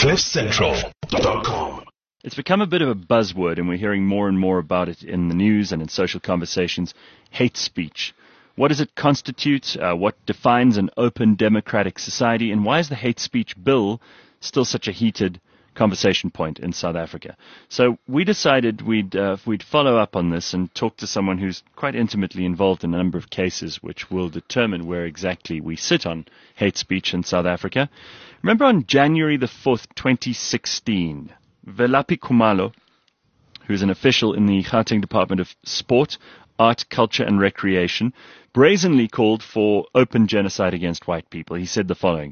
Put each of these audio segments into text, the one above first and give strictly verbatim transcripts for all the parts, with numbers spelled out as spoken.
cliff central dot com. It's become a bit of a buzzword, and we're hearing more and more about it in the news and in social conversations. Hate speech. What does it constitute? Uh, what defines an open democratic society? And why is the hate speech bill still such a heated conversation point in South Africa? So we decided we'd uh, we'd follow up on this and talk to someone who's quite intimately involved in a number of cases which will determine where exactly we sit on hate speech in South Africa. Remember on January the fourth, twenty sixteen, Velaphi Khumalo, who's an official in the Gauteng Department of Sport, Art, Culture and Recreation, brazenly called for open genocide against white people. He said the following: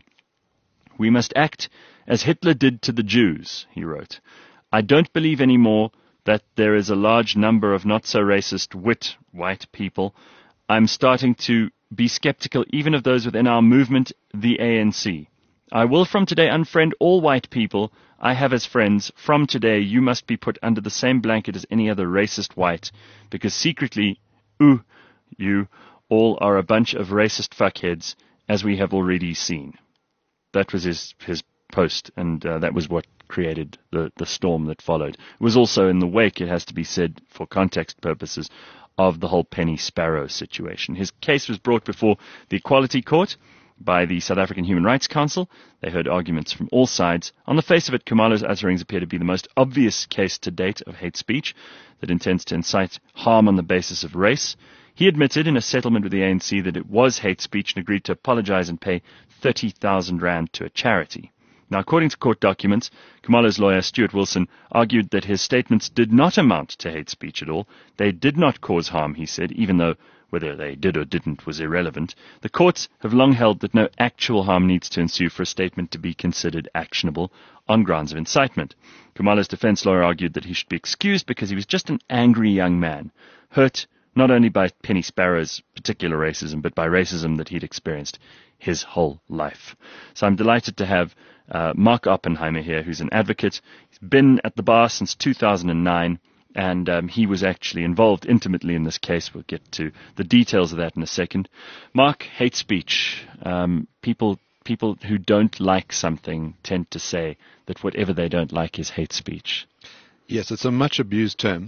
"We must act as Hitler did to the Jews," he wrote. "I don't believe anymore that there is a large number of not-so-racist, wit, white people. I'm starting to be skeptical even of those within our movement, the A N C. I will from today unfriend all white people I have as friends. From today, you must be put under the same blanket as any other racist white, because secretly, ooh, you all are a bunch of racist fuckheads, as we have already seen." That was his, his post, and uh, that was what created the, the storm that followed. It was also in the wake, it has to be said, for context purposes, of the whole Penny Sparrow situation. His case was brought before the Equality Court by the South African Human Rights Council. They heard arguments from all sides. On the face of it, Khumalo's utterings appear to be the most obvious case to date of hate speech that intends to incite harm on the basis of race. He admitted in a settlement with the A N C that it was hate speech and agreed to apologize and pay thirty thousand rand to a charity. Now, according to court documents, Khumalo's lawyer, Stuart Wilson, argued that his statements did not amount to hate speech at all. They did not cause harm, he said, even though whether they did or didn't was irrelevant. The courts have long held that no actual harm needs to ensue for a statement to be considered actionable on grounds of incitement. Khumalo's defense lawyer argued that he should be excused because he was just an angry young man, hurt not only by Penny Sparrow's particular racism, but by racism that he'd experienced his whole life. So I'm delighted to have uh, Mark Oppenheimer here, who's an advocate. He's been at the bar since two thousand nine, and um, he was actually involved intimately in this case. We'll get to the details of that in a second. Mark, hate speech. Um, people people who don't like something tend to say that whatever they don't like is hate speech. Yes, it's a much abused term.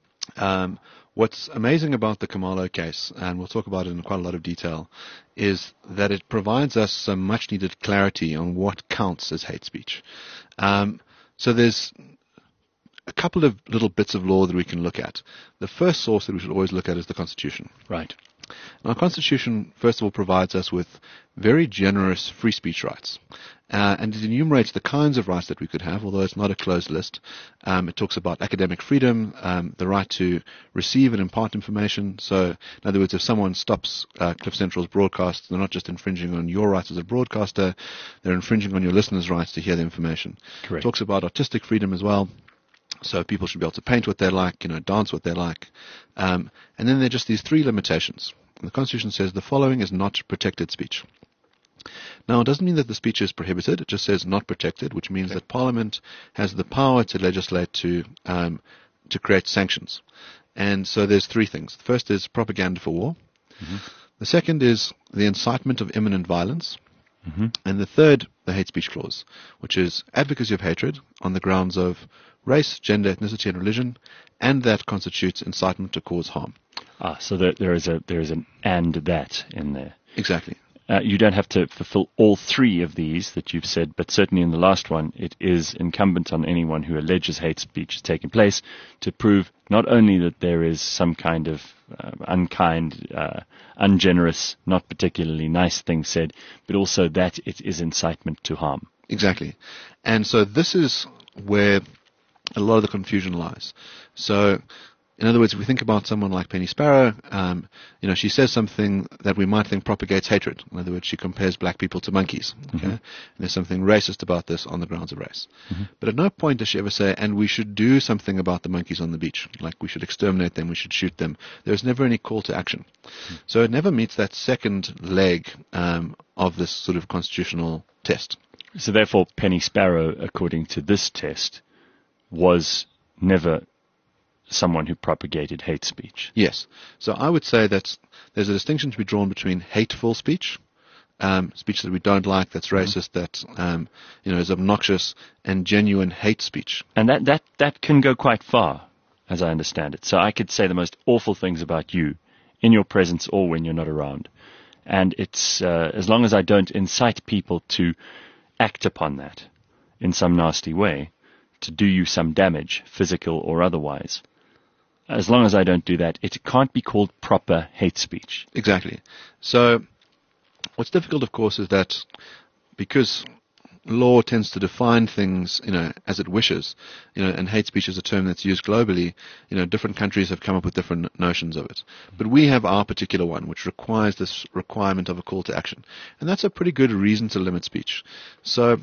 Um, what's amazing about the Khumalo case, and we'll talk about it in quite a lot of detail, is that it provides us some much needed clarity on what counts as hate speech. Um, so there's a couple of little bits of law that we can look at. The first source that we should always look at is the Constitution. Right. And our Constitution, first of all, provides us with very generous free speech rights. Uh, and it enumerates the kinds of rights that we could have, although it's not a closed list. Um, it talks about academic freedom, um, the right to receive and impart information. So, in other words, if someone stops uh, Cliff Central's broadcast, they're not just infringing on your rights as a broadcaster, they're infringing on your listeners' rights to hear the information. Correct. It talks about artistic freedom as well. So people should be able to paint what they like, you know, dance what they like. Um, and then there are just these three limitations. And the Constitution says the following is not protected speech. Now, it doesn't mean that the speech is prohibited. It just says not protected, which means okay. that Parliament has the power to legislate to um, to create sanctions. And so there's three things. The first is propaganda for war. Mm-hmm. The second is the incitement of imminent violence. Mm-hmm. And the third, the hate speech clause, which is advocacy of hatred on the grounds of race, gender, ethnicity, and religion, and that constitutes incitement to cause harm. Ah, so there, there is a there is an and that in there. Exactly. Uh, you don't have to fulfill all three of these that you've said, but certainly in the last one, it is incumbent on anyone who alleges hate speech has taken place to prove not only that there is some kind of uh, unkind, uh, ungenerous, not particularly nice thing said, but also that it is incitement to harm. Exactly. And so this is where a lot of the confusion lies. So, in other words, if we think about someone like Penny Sparrow, um, you know, she says something that we might think propagates hatred. In other words, she compares black people to monkeys. Okay? Mm-hmm. And there's something racist about this on the grounds of race. Mm-hmm. But at no point does she ever say, and we should do something about the monkeys on the beach. Like we should exterminate them, we should shoot them. There's never any call to action. Mm-hmm. So it never meets that second leg um, of this sort of constitutional test. So therefore, Penny Sparrow, according to this test, was never someone who propagated hate speech. Yes. So I would say that there's a distinction to be drawn between hateful speech um, speech that we don't like, that's racist, mm-hmm. that um, you know is obnoxious, and genuine hate speech. And that, that, that can go quite far, as I understand it. So I could say the most awful things about you in your presence or when you're not around. And it's uh, as long as I don't incite people to act upon that in some nasty way, to do you some damage, physical or otherwise. As long as I don't do that, it can't be called proper hate speech. Exactly. So what's difficult, of course, is that because law tends to define things, you know, as it wishes, you know, and hate speech is a term that's used globally, you know, different countries have come up with different notions of it. But we have our particular one, which requires this requirement of a call to action. And that's a pretty good reason to limit speech. So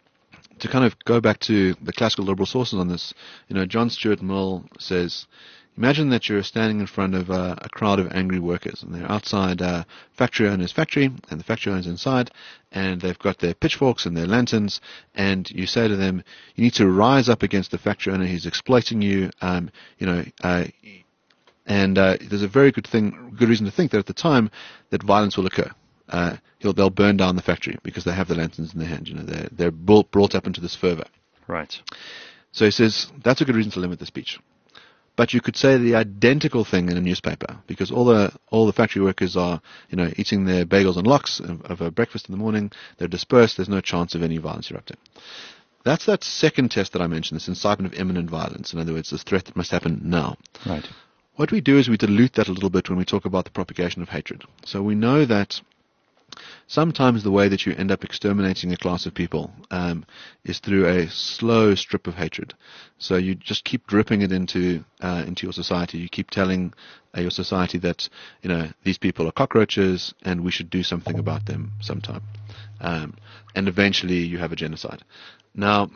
to kind of go back to the classical liberal sources on this, you know, John Stuart Mill says, imagine that you're standing in front of uh, a crowd of angry workers, and they're outside a factory owner's factory, and the factory owner's inside, and they've got their pitchforks and their lanterns, and you say to them, you need to rise up against the factory owner. He's exploiting you, um, you know, uh, and uh, there's a very good thing, good reason to think that at the time that violence will occur. Uh, he'll, they'll burn down the factory because they have the lanterns in their hand. You know, they're, they're brought, brought up into this fervor. Right. So he says that's a good reason to limit the speech. But you could say the identical thing in a newspaper, because all the all the factory workers are, you know, eating their bagels and lox of, of a breakfast in the morning. They're dispersed. There's no chance of any violence erupting. That's that second test that I mentioned, this incitement of imminent violence. In other words, this threat that must happen now. Right. What we do is we dilute that a little bit when we talk about the propagation of hatred. So we know that sometimes the way that you end up exterminating a class of people um, is through a slow strip of hatred. So you just keep dripping it into uh, into your society. You keep telling uh, your society that, you know, these people are cockroaches and we should do something about them sometime. Um, and eventually you have a genocide. Now,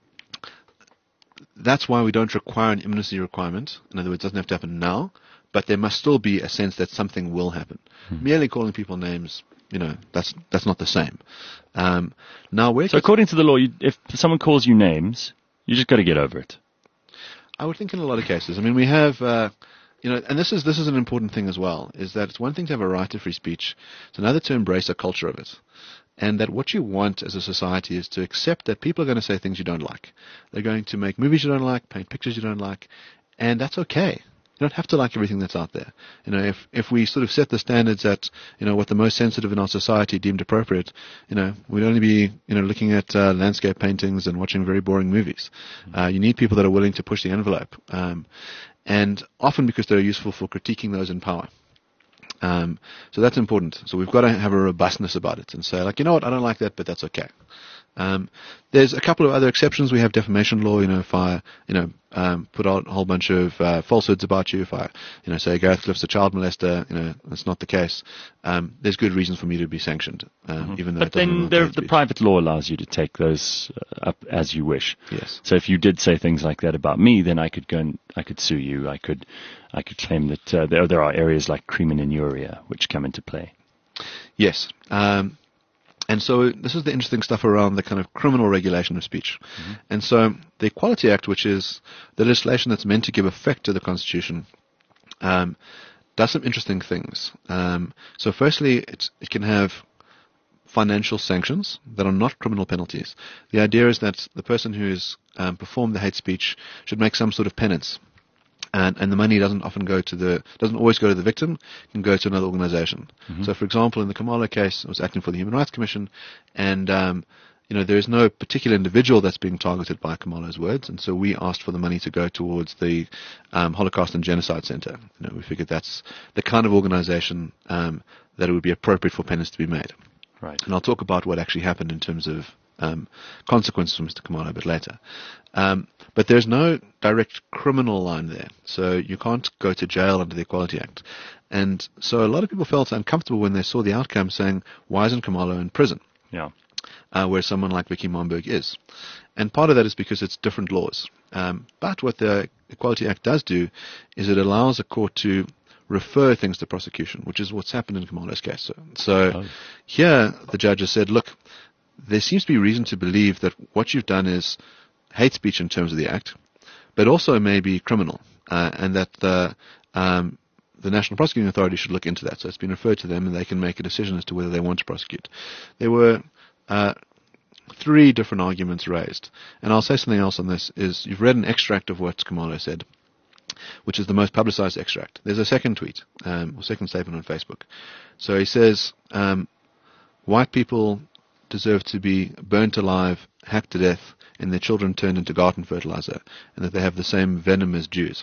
that's why we don't require an imminency requirement. In other words, it doesn't have to happen now, but there must still be a sense that something will happen. Hmm. Merely calling people names, you know, that's that's not the same. Um, now, where so according to the law, you, if someone calls you names, you just got to get over it. I would think in a lot of cases. I mean, we have, uh, you know, and this is this is an important thing as well. Is that it's one thing to have a right to free speech; it's another to embrace a culture of it, and that what you want as a society is to accept that people are going to say things you don't like. They're going to make movies you don't like, paint pictures you don't like, and that's okay. You don't have to like everything that's out there. You know, if if we sort of set the standards at, you know, what the most sensitive in our society deemed appropriate, you know, we'd only be, you know, looking at uh, landscape paintings and watching very boring movies. Uh, you need people that are willing to push the envelope, um, and often because they're useful for critiquing those in power. Um, so that's important. So we've got to have a robustness about it and say, like, you know what, I don't like that, but that's okay. Um, there's a couple of other exceptions. We have defamation law. You know, if I, you know, um, put out a whole bunch of uh, falsehoods about you, if I, you know, say Gareth Cliff's a child molester, you know, that's not the case. Um, there's good reasons for me to be sanctioned, um, mm-hmm. even though. But it doesn't then there, the private law allows you to take those uh, up as you wish. Yes. So if you did say things like that about me, then I could go and I could sue you. I could, I could claim that uh, there there are areas like crimen injuria which come into play. Yes. Um, And so this is the interesting stuff around the kind of criminal regulation of speech. Mm-hmm. And so the Equality Act, which is the legislation that's meant to give effect to the Constitution, um, does some interesting things. Um, so firstly, it's, it can have financial sanctions that are not criminal penalties. The idea is that the person who has um, performed the hate speech should make some sort of penance. And, and the money doesn't often go to the, doesn't always go to the victim, it can go to another organization. Mm-hmm. So, for example, in the Khumalo case, I was acting for the Human Rights Commission, and, um, you know, there is no particular individual that's being targeted by Khumalo's words, and so we asked for the money to go towards the um, Holocaust and Genocide Center. You know, we figured that's the kind of organization um, that it would be appropriate for penance to be made. Right. And I'll talk about what actually happened in terms of Um, consequences for Mister Khumalo a bit later. Um, but there's no direct criminal line there. So you can't go to jail under the Equality Act. And so a lot of people felt uncomfortable when they saw the outcome, saying, why isn't Khumalo in prison? Yeah. Uh, where someone like Vicky Momberg is. And part of that is because it's different laws. Um, but what the Equality Act does do is it allows a court to refer things to prosecution, which is what's happened in Khumalo's case. So, so oh. here the judge has said, look, there seems to be reason to believe that what you've done is hate speech in terms of the act, but also may be criminal, uh, and that the um, the National Prosecuting Authority should look into that. So it's been referred to them, and they can make a decision as to whether they want to prosecute. There were uh, three different arguments raised. And I'll say something else on this, is you've read an extract of what Khumalo said, which is the most publicized extract. There's a second tweet, um, or second statement on Facebook. So he says, um, white people deserve to be burnt alive, hacked to death, and their children turned into garden fertilizer, and that they have the same venom as Jews.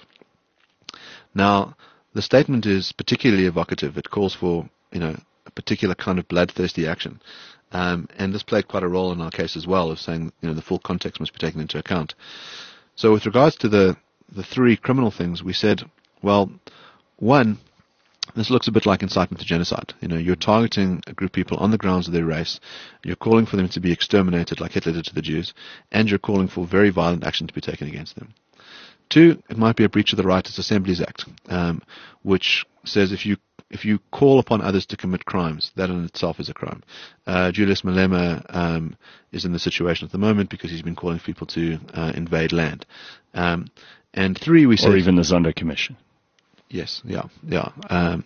Now, the statement is particularly evocative. It calls for, you know, a particular kind of bloodthirsty action. Um, and this played quite a role in our case as well, of saying, you know, the full context must be taken into account. So with regards to the, the three criminal things, we said, well, one, this looks a bit like incitement to genocide. You know, you're targeting a group of people on the grounds of their race, you're calling for them to be exterminated like Hitler did to the Jews, and you're calling for very violent action to be taken against them. Two, it might be a breach of the Righteous Assemblies Act, um, which says if you if you call upon others to commit crimes, that in itself is a crime. Uh, Julius Malema um, is in the situation at the moment because he's been calling for people to uh, invade land. Um, and three, we said... Or even the Zondo Commission. Yes, yeah, yeah. Um,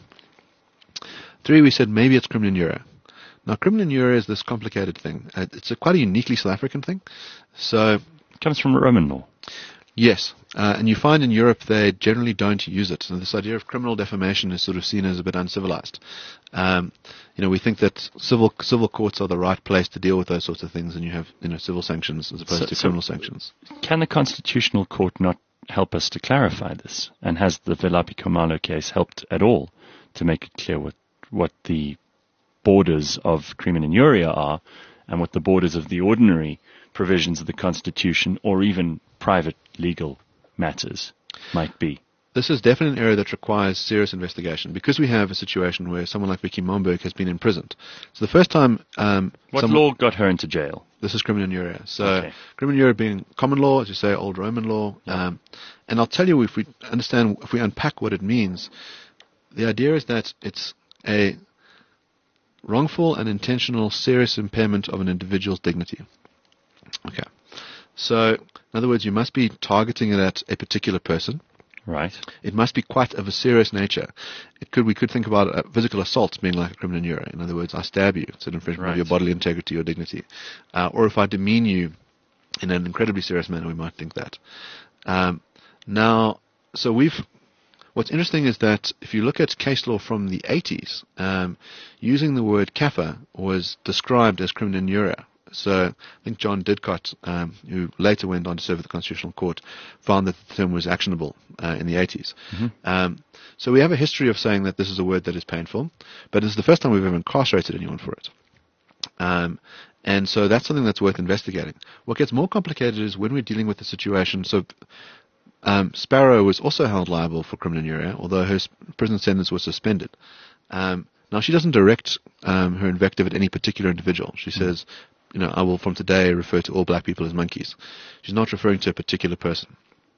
three, we said maybe it's crimen jure. Now, crimen jure is this complicated thing. Uh, it's a quite a uniquely South African thing. So... It comes from Roman law. Yes, uh, and you find in Europe they generally don't use it. So this idea of criminal defamation is sort of seen as a bit uncivilized. Um, you know, we think that civil civil courts are the right place to deal with those sorts of things, and you have, you know, civil sanctions as opposed So- to so- criminal sanctions. Can the Constitutional Court not help us to clarify this? And has the Velaphi Khumalo case helped at all to make it clear what, what the borders of crimen injuria are and what the borders of the ordinary provisions of the Constitution or even private legal matters might be? This is definitely an area that requires serious investigation, because we have a situation where someone like Vicky Momberg has been imprisoned. So the first time... Um, What some- law got her into jail? This is crimen jure. So Okay. crimen jure being common law, as you say, old Roman law. Yeah. Um, and I'll tell you, if we understand, if we unpack what it means, the idea is that it's a wrongful and intentional serious impairment of an individual's dignity. Okay. So, in other words, you must be targeting it at a particular person. Right. It must be quite of a serious nature. It could, we could think about uh, physical assault being like a crimen jure. In other words, I stab you. It's an infringement Right. of your bodily integrity or dignity. Uh, or if I demean you in an incredibly serious manner, we might think that. Um, now, so we've... What's interesting is that if you look at case law from the eighties, um, using the word kafir was described as crimen jure. So I think John Didcott, um, who later went on to serve at the Constitutional Court, found that the term was actionable uh, in the eighties. Mm-hmm. Um, so we have a history of saying that this is a word that is painful, but it's the first time we've ever incarcerated anyone for it. Um, and so that's something that's worth investigating. What gets more complicated is when we're dealing with the situation. So um, Sparrow was also held liable for crimen jure, although her s- prison sentence was suspended. Um, now, she doesn't direct um, her invective at any particular individual. She Mm. says, you know, I will from today refer to all black people as monkeys. She's not referring to a particular person.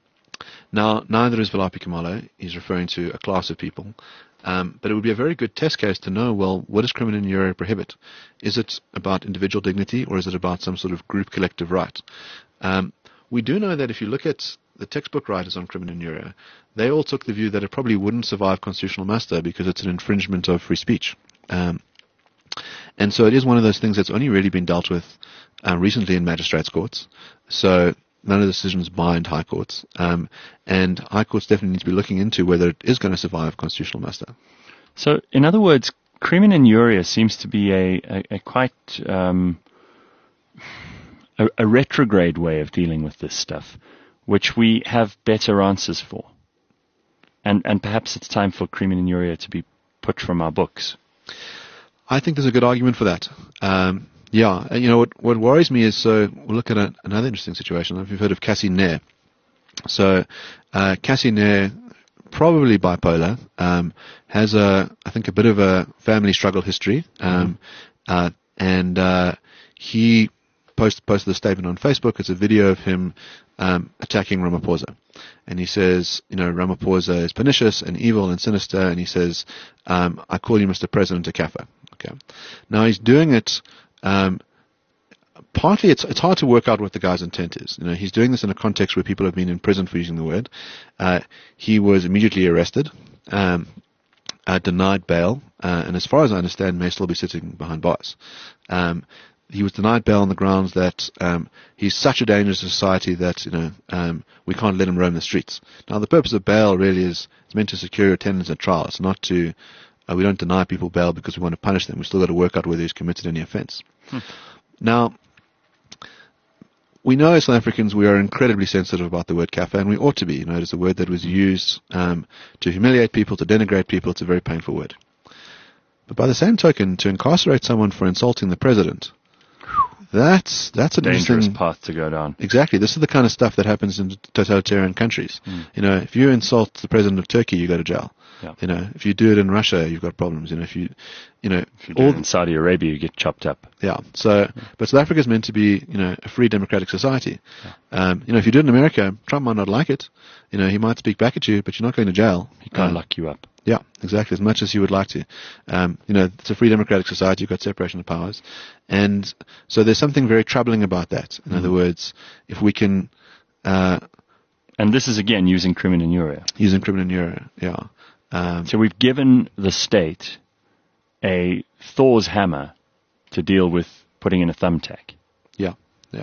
Now, neither is Velaphi Khumalo. He's referring to a class of people. Um, but it would be a very good test case to know, well, what does crimen jure prohibit? Is it about individual dignity, or is it about some sort of group collective right? Um, we do know that if you look at the textbook writers on crimen jure, they all took the view that it probably wouldn't survive constitutional muster because it's an infringement of free speech. Um, and so it is one of those things that's only really been dealt with uh, recently in magistrates' courts. So none of the decisions bind high courts. Um, and high courts definitely need to be looking into whether it is going to survive constitutional muster. So, in other words, crimen injuria seems to be a, a, a quite um, a, a retrograde way of dealing with this stuff, which we have better answers for. And and perhaps it's time for crimen injuria to be put from our books. I think there's a good argument for that. Um, yeah, and you know what? What worries me is, so we'll look at a, another interesting situation. I don't know if you've heard of Cassie Nair. So uh, Cassie Nair, probably bipolar, um, has a, I think, a bit of a family struggle history, um, mm-hmm. uh, and uh, he post, posted a statement on Facebook. It's a video of him um, attacking Ramaphosa. And he says, you know, Ramaphosa is pernicious and evil and sinister, and he says, um, I call you Mister President a kafir. Okay. Now he's doing it, um, partly it's, it's hard to work out what the guy's intent is. You know, he's doing this in a context where people have been in prison for using the word. Uh, he was immediately arrested. Um, uh, denied bail, uh, and as far as I understand, may still be sitting behind bars. Um, he was denied bail on the grounds that um, he's such a danger to society that you know um, we can't let him roam the streets. Now, the purpose of bail really is it's meant to secure your attendance at trial. It's not to uh, we don't deny people bail because we want to punish them. We've still got to work out whether he's committed any offence. Hmm. Now, we know as South Africans we are incredibly sensitive about the word kafir, and we ought to be. You know, it is a word that was used um, to humiliate people, to denigrate people. It's a very painful word. But by the same token, to incarcerate someone for insulting the president, that's that's a dangerous path to go down. Exactly. This is the kind of stuff that happens in totalitarian countries. Mm. You know, if you insult the president of Turkey, you go to jail. Yeah. You know, if you do it in Russia, you've got problems. You know, if you, you know, if you do it in Saudi Arabia, you get chopped up. Yeah. So, yeah. But South Africa is meant to be, you know, a free democratic society. Yeah. Um, you know, if you do it in America, Trump might not like it. You know, he might speak back at you, but you're not going to jail. He can't um, lock you up. Yeah, exactly. As much as you would like to. Um, you know, it's a free democratic society. You've got separation of powers. And so there's something very troubling about that. In mm. other words, if we can... Uh, and this is, again, using crimen injuria. Using crimen injuria, yeah. Um, so we've given the state a Thor's hammer to deal with putting in a thumbtack. Yeah, yeah.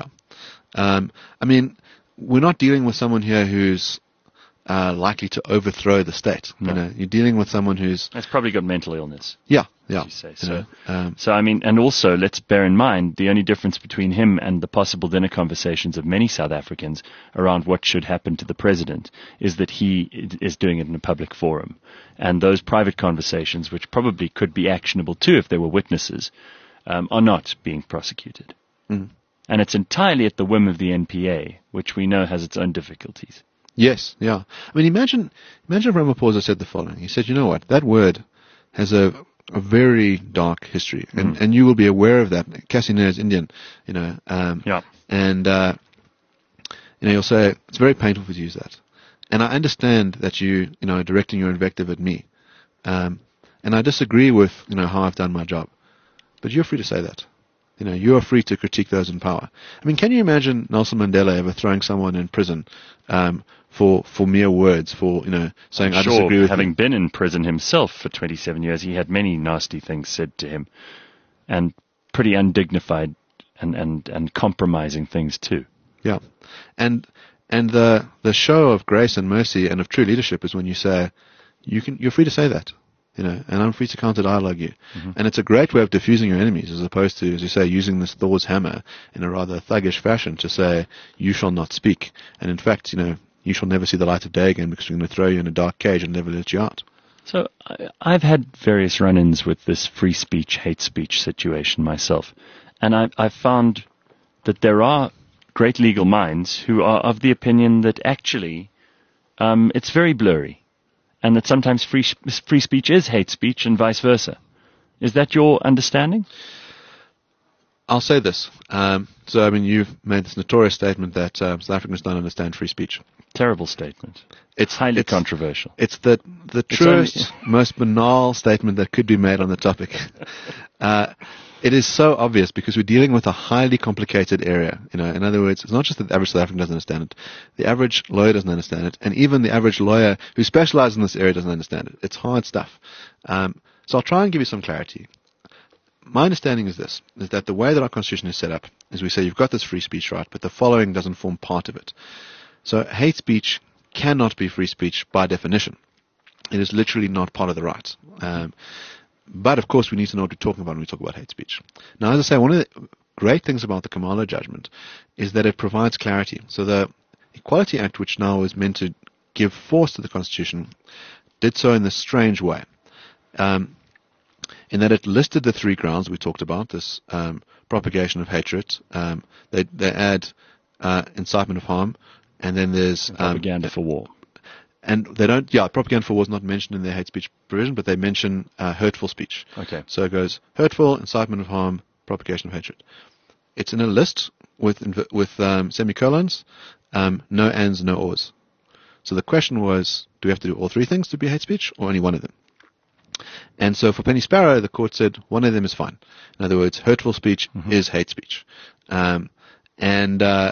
Um, I mean, we're not dealing with someone here who's uh, likely to overthrow the state. No. You know, you're dealing with someone who's that's probably got mental illness. Yeah, yeah. You say. You So, know, um, so I mean, and also let's bear in mind the only difference between him and the possible dinner conversations of many South Africans around what should happen to the president is that he is doing it in a public forum, and those private conversations, which probably could be actionable too if there were witnesses, um, are not being prosecuted. Mm. And it's entirely at the whim of the N P A, which we know has its own difficulties. Yes, yeah. I mean, imagine, imagine if Ramaphosa said the following. He said, you know what, that word has a, a very dark history, and, mm. and you will be aware of that. Cassiner is Indian, you know, um, yeah. and, uh, you know, you'll say, it's very painful for you to use that. And I understand that you, you know, are directing your invective at me. Um, and I disagree with, you know, how I've done my job. But you're free to say that. You know, you are free to critique those in power. I mean, can you imagine Nelson Mandela ever throwing someone in prison um, for for mere words, for, you know, saying, I'm I sure, disagree with having you? been in prison himself for twenty-seven years, he had many nasty things said to him, and pretty undignified and, and, and compromising things too. Yeah. And and the the show of grace and mercy and of true leadership is when you say, you can, you're free to say that. You know, and I'm free to counter dialogue you. Mm-hmm. And it's a great way of diffusing your enemies, as opposed to, as you say, using this Thor's hammer in a rather thuggish fashion to say, you shall not speak. And in fact, you know, you shall never see the light of day again because we're going to throw you in a dark cage and never let you out. So I, I've had various run-ins with this free speech, hate speech situation myself. And I, I've found that there are great legal minds who are of the opinion that actually um, it's very blurry. And that sometimes free free speech is hate speech and vice versa. Is that your understanding? I'll say this. Um, so, I mean, you've made this notorious statement that uh, South Africans don't understand free speech. Terrible statement. It's highly it's, controversial. It's the the it's truest, only most banal statement that could be made on the topic. Uh, it is so obvious because we're dealing with a highly complicated area. You know, in other words, it's not just that the average South African doesn't understand it. The average lawyer doesn't understand it, and even the average lawyer who specializes in this area doesn't understand it. It's hard stuff. Um, so I'll try and give you some clarity. My understanding is this, is that the way that our constitution is set up is we say you've got this free speech right, but the following doesn't form part of it. So hate speech cannot be free speech by definition. It is literally not part of the right. Um, but of course we need to know what we're talking about when we talk about hate speech. Now, as I say, one of the great things about the Kamala judgment is that it provides clarity. So the Equality Act, which now is meant to give force to the Constitution, did so in this strange way. Um, in that it listed the three grounds we talked about, this um, propagation of hatred, um, they, they add uh, incitement of harm, and then there's... Um, propaganda for war. And they don't, yeah, propaganda for war is not mentioned in their hate speech provision, but they mention uh, hurtful speech. Okay. So it goes hurtful, incitement of harm, propagation of hatred. It's in a list with with um, semicolons, um, no ands, no ors. So the question was, do we have to do all three things to be hate speech, or only one of them? And so for Penny Sparrow, the court said one of them is fine. In other words, hurtful speech mm-hmm. is hate speech. Um, and uh,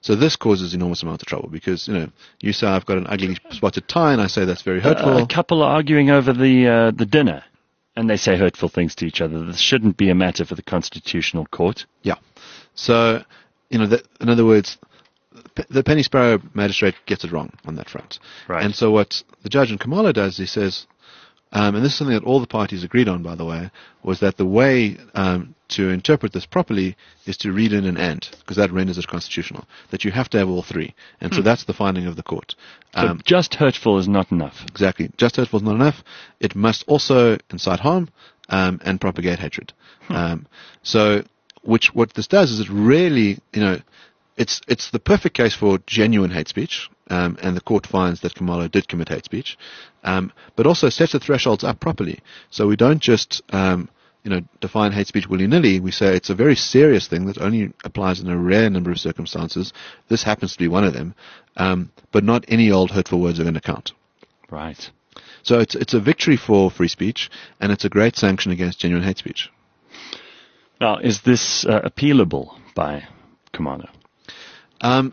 So this causes enormous amount of trouble because, you know, you say I've got an ugly spotted tie and I say that's very hurtful. Uh, a couple are arguing over the uh, the dinner and they say hurtful things to each other. This shouldn't be a matter for the Constitutional Court. Yeah. So, you know, the, in other words, the Penny Sparrow magistrate gets it wrong on that front. Right. And so what the judge in Kamalo does, he says, um, and this is something that all the parties agreed on, by the way, was that the way um, to interpret this properly is to read in an and, because that renders it constitutional, that you have to have all three. And so that's the finding of the court. Um, so just hurtful is not enough. Exactly. Just hurtful is not enough. It must also incite harm um, and propagate hatred. Hmm. Um, so which what this does is it really, you know, It's it's the perfect case for genuine hate speech, um, and the court finds that Kamalo did commit hate speech, um, but also sets the thresholds up properly. So we don't just um, you know define hate speech willy-nilly. We say it's a very serious thing that only applies in a rare number of circumstances. This happens to be one of them, um, but not any old hurtful words are going to count. Right. So it's it's a victory for free speech, and it's a great sanction against genuine hate speech. Now, is this uh, appealable by Kamalo? Um,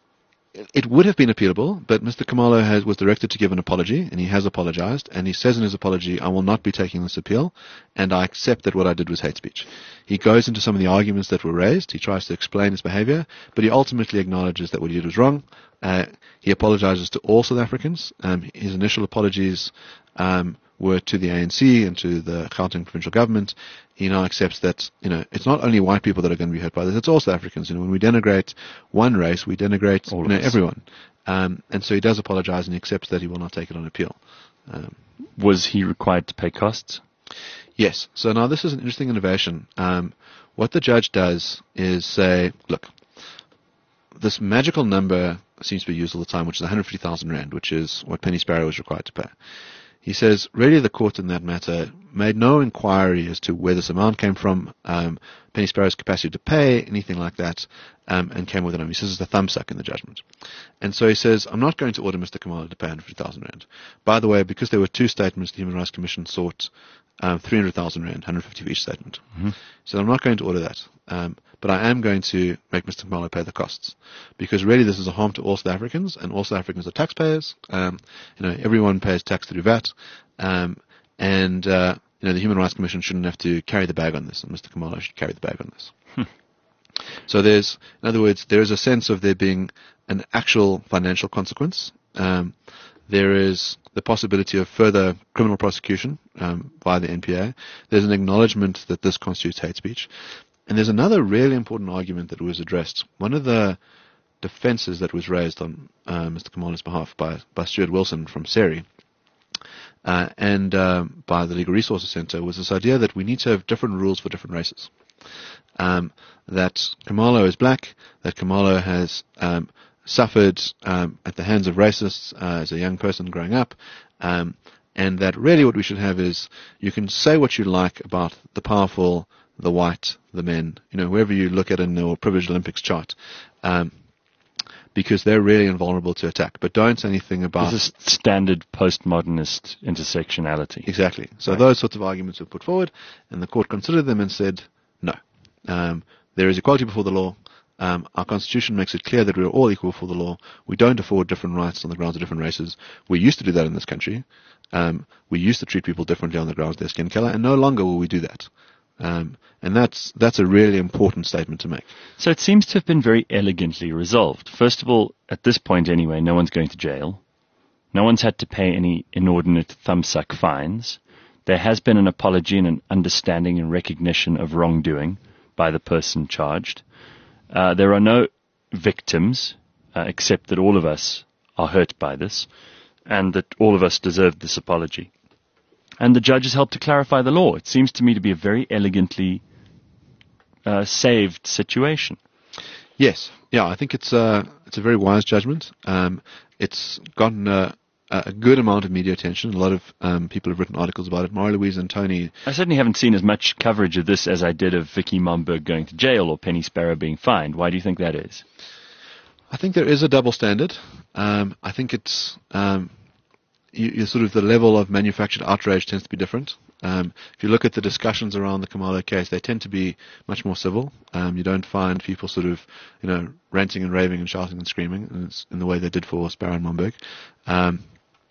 it would have been appealable, but Mister Kamalo has, was directed to give an apology, and he has apologized, and he says in his apology, I will not be taking this appeal, and I accept that what I did was hate speech. He goes into some of the arguments that were raised, he tries to explain his behavior, but he ultimately acknowledges that what he did was wrong. Uh, he apologizes to all South Africans. Um, his initial apologies um, were to the A N C and to the Gauteng provincial government. He now accepts that, you know, it's not only white people that are going to be hurt by this, it's all South Africans. You know, when we denigrate one race, we denigrate all you know, of us. everyone. Um, and so he does apologize and he accepts that he will not take it on appeal. Um, Was he required to pay costs? yes. So now this is an interesting innovation. Um, what the judge does is say, look, this magical number seems to be used all the time, which is one hundred fifty thousand rand, which is what Penny Sparrow was required to pay. He says, really the court in that matter made no inquiry as to where this amount came from, um, Penny Sparrow's capacity to pay, anything like that, um, and came with a number. He says it's a thumb suck in the judgment. And so he says, I'm not going to order Mister Kamalo to pay one hundred fifty thousand rand. By the way, because there were two statements, the Human Rights Commission sought um, three hundred thousand rand, one hundred fifty for each statement. Mm-hmm. So I'm not going to order that. Um, but I am going to make Mister Kamalo pay the costs. Because really this is a harm to all South Africans, and all South Africans are taxpayers. Um, you know, everyone pays tax through V A T. Um, and, uh, you know, the Human Rights Commission shouldn't have to carry the bag on this, and Mister Kamalo should carry the bag on this. Hmm. So there's, in other words, there is a sense of there being an actual financial consequence. Um, there is the possibility of further criminal prosecution um, by the N P A. There's an acknowledgement that this constitutes hate speech. And there's another really important argument that was addressed. One of the defenses that was raised on uh, Mister Kamalo's behalf by, by Stuart Wilson from SERI uh, and uh, by the Legal Resources Centre was this idea that we need to have different rules for different races. Um, that Kamalo is black, that Kamalo has um, suffered um, at the hands of racists uh, as a young person growing up, um, and that really what we should have is you can say what you like about the powerful, the white, the men, you know, whoever you look at in the privileged Olympics chart, um, because they're really invulnerable to attack. But don't say anything about... This is standard postmodernist intersectionality. Exactly. So right. Those sorts of arguments were put forward, and the court considered them and said, no. Um, there is equality before the law. Um, our constitution makes it clear that we are all equal before the law. We don't afford different rights on the grounds of different races. We used to do that in this country. Um, we used to treat people differently on the grounds of their skin color, and no longer will we do that. Um, and that's that's a really important statement to make. So it seems to have been very elegantly resolved. First of all, at this point anyway, no one's going to jail. No one's had to pay any inordinate thumbsuck fines. There has been an apology and an understanding and recognition of wrongdoing by the person charged. Uh, there are no victims, uh, except that all of us are hurt by this, and that all of us deserve this apology. And the judge has helped to clarify the law. It seems to me to be a very elegantly uh, saved situation. Yes, yeah, I think it's a it's a very wise judgment. Um, it's gotten a, a good amount of media attention. A lot of um, people have written articles about it. Marie-Louise and Tony. I certainly haven't seen as much coverage of this as I did of Vicky Momberg going to jail or Penny Sparrow being fined. Why do you think that is? I think there is a double standard. Um, I think it's um, you, you sort of the level of manufactured outrage tends to be different. Um, if you look at the discussions around the Khumalo case, they tend to be much more civil. Um, you don't find people sort of, you know, ranting and raving and shouting and screaming in, in the way they did for Sparrow and Momberg. Um,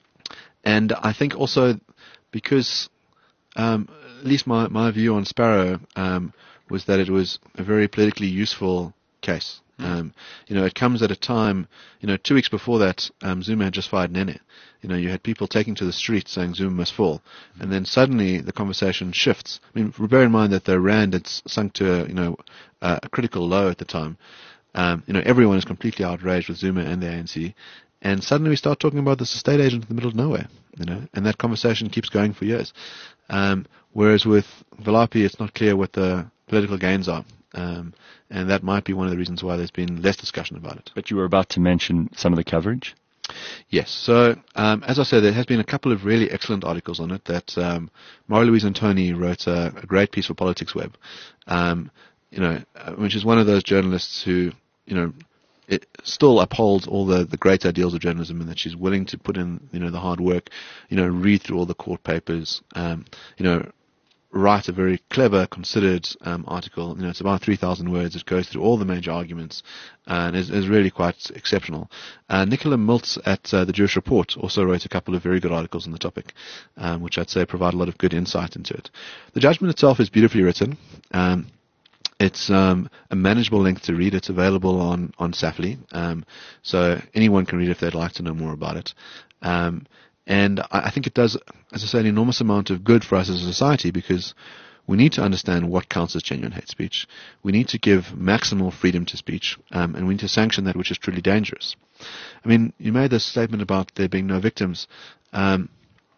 and I think also because, um, at least my, my view on Sparrow um, was that it was a very politically useful case. Um, you know, it comes at a time, you know, two weeks before that, um, Zuma had just fired Nene. You know, you had people taking to the streets saying Zuma must fall. And then suddenly the conversation shifts. I mean, bear in mind that the Rand had sunk to, a, you know, uh, a critical low at the time. Um, you know, everyone is completely outraged with Zuma and the A N C. And suddenly we start talking about this estate agent in the middle of nowhere, you know, and that conversation keeps going for years. Um, whereas with Valapi, it's not clear what the political gains are. Um, and that might be one of the reasons why there's been less discussion about it. But you were about to mention some of the coverage? Yes. So, um, as I said, there has been a couple of really excellent articles on it that um, Marie-Louise Antoni wrote a, a great piece for Politics Web, um, you know, which is one of those journalists who, you know, it still upholds all the, the great ideals of journalism, and that she's willing to put in, you know, the hard work, you know, read through all the court papers, um, you know, write a very clever, considered um, article. You know, it's about three thousand words. It goes through all the major arguments and is, is really quite exceptional. Uh, Nicola Miltz at uh, the Jewish Report also wrote a couple of very good articles on the topic, um, which I'd say provide a lot of good insight into it. The judgment itself is beautifully written. Um, It's um, a manageable length to read. It's available on, on Safely, um, so anyone can read it if they'd like to know more about it. Um, and I, I think it does, as I say, an enormous amount of good for us as a society, because we need to understand what counts as genuine hate speech. We need to give maximal freedom to speech, um, and we need to sanction that which is truly dangerous. I mean, you made this statement about there being no victims. Um,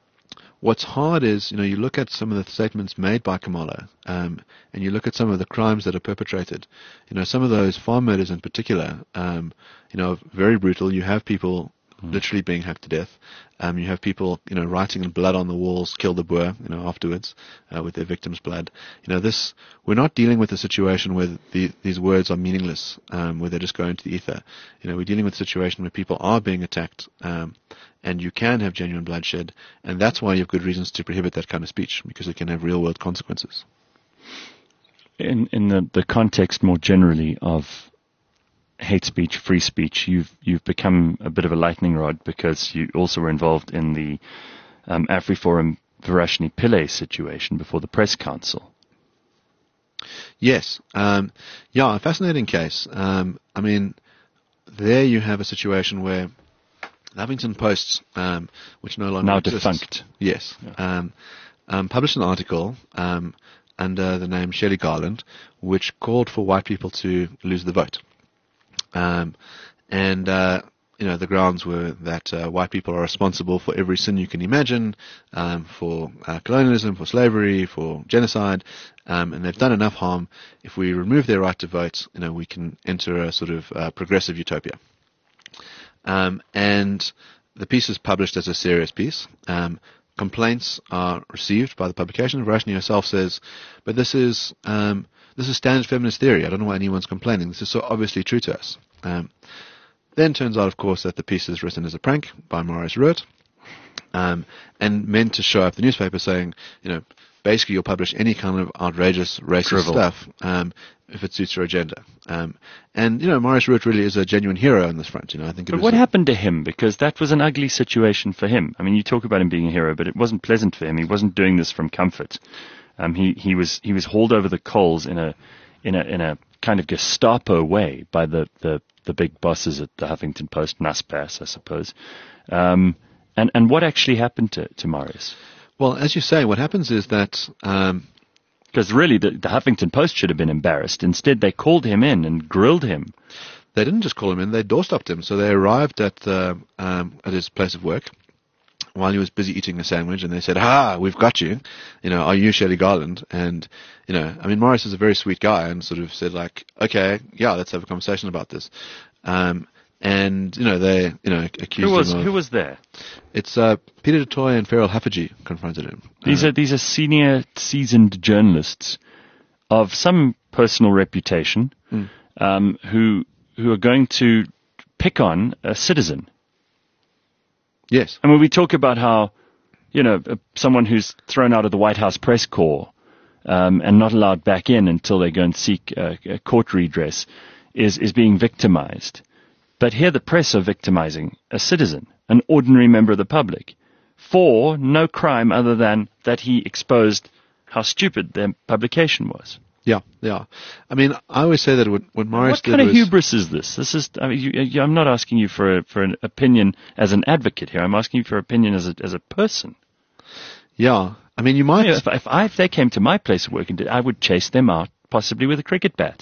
What's hard is, you know, you look at some of the statements made by Khumalo, um, and you look at some of the crimes that are perpetrated. You know, some of those farm murders in particular, um, you know, very brutal. You have people mm. literally being hacked to death. Um, you have people, you know, writing in blood on the walls, kill the Boer, you know, afterwards, uh, with their victims' blood. You know, this, we're not dealing with a situation where the, these words are meaningless, um, where they just go into the ether. You know, we're dealing with a situation where people are being attacked, um, and you can have genuine bloodshed, and that's why you have good reasons to prohibit that kind of speech, because it can have real-world consequences. In in the, the context more generally of hate speech, free speech, you've you've become a bit of a lightning rod, because you also were involved in the um, AfriForum Varashini Pillay situation before the Press Council. Yes. Um, yeah, a fascinating case. Um, I mean, there you have a situation where the Huffington Post, um, which no longer now exists, defunct. Yes, yeah. um, um, published an article um, under the name Shelley Garland, which called for white people to lose the vote. Um, and uh, you know, the grounds were that uh, white people are responsible for every sin you can imagine, um, for uh, colonialism, for slavery, for genocide, um, and they've done enough harm. If we remove their right to vote, you know, we can enter a sort of uh, progressive utopia. Um, and the piece is published as a serious piece. Um, complaints are received by the publication. Varashini herself says, but this is um, this is standard feminist theory. I don't know why anyone's complaining. This is so obviously true to us. Um, then turns out, of course, that the piece is written as a prank by Maurice Ruert, um, and meant to show up the newspaper saying, you know, basically you'll publish any kind of outrageous racist Drivel. stuff um, if it suits your agenda. Um, and, you know, Maurice Ruert really is a genuine hero on this front. You know, I think. It but was what a, happened to him? Because that was an ugly situation for him. I mean, you talk about him being a hero, but it wasn't pleasant for him. He wasn't doing this from comfort. Um, he, he was he was hauled over the coals in a in a in a kind of Gestapo way by the, the, the big bosses at the Huffington Post, Naspers, I suppose. Um, and and what actually happened to to Maurice? Well, as you say, what happens is that um, because really the, the Huffington Post should have been embarrassed. Instead, they called him in and grilled him. They didn't just call him in; they doorstopped him. So they arrived at uh, um, at his place of work while he was busy eating a sandwich, and they said, "Ha, we've got you. You know, are you Shelley Garland?" And you know, I mean, Maurice is a very sweet guy, and sort of said like, "Okay, yeah, let's have a conversation about this." Um, And, you know, they, you know, accused who was, him of... Who was there? It's uh, Peter du Toit and Farrell Haffajee confronted him. These uh, are these are senior, seasoned journalists of some personal reputation mm. um, who who are going to pick on a citizen. Yes. I mean, we talk about how, you know, uh, someone who's thrown out of the White House press corps um, and not allowed back in until they go and seek uh, a court redress is, is being victimized. But here the press are victimizing a citizen, an ordinary member of the public, for no crime other than that he exposed how stupid their publication was. Yeah, yeah. I mean, I always say that what, what Morris What did kind of was... hubris is this? This is. I mean, you, you, I'm not asking you for a, for an opinion as an advocate here. I'm asking you for opinion as a as a person. Yeah. I mean, you might... You know, if, if, I, if they came to my place of work, and did, I would chase them out, possibly with a cricket bat.